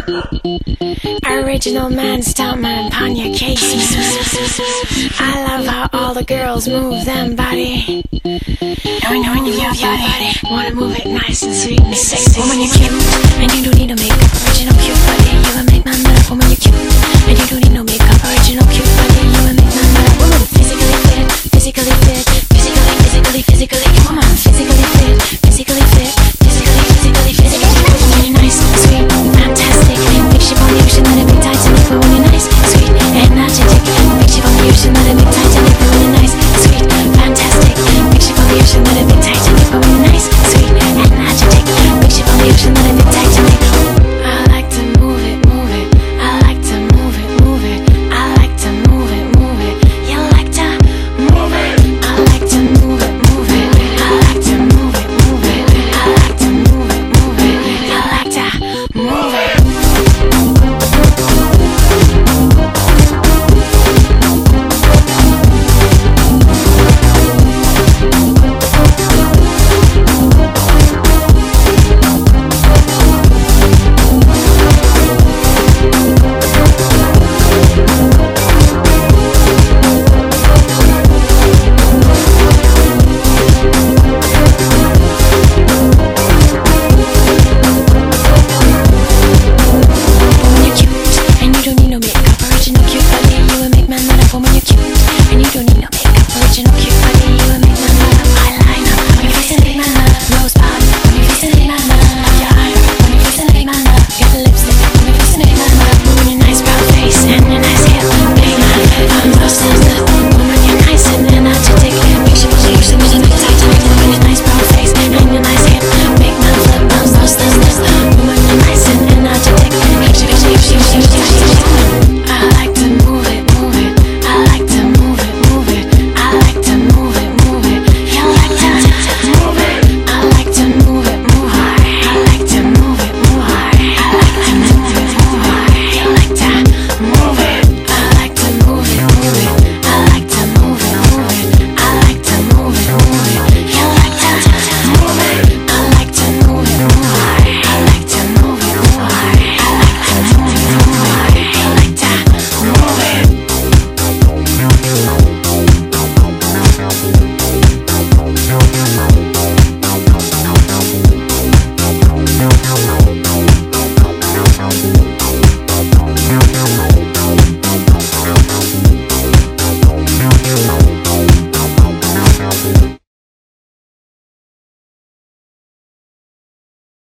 Original man, stuntman, upon your case. I love how all the girls move them body. And when you move your body, wanna move it nice and sweet and sexy. Woman, you're cute, and you don't need no makeup. Original cute body, you will make my nut. Woman, you're cute, and you don't need no makeup. Original cute body, you will make my nut. Woman, physically fit, physically fit, physically, physically, physically. Come on, physically fit,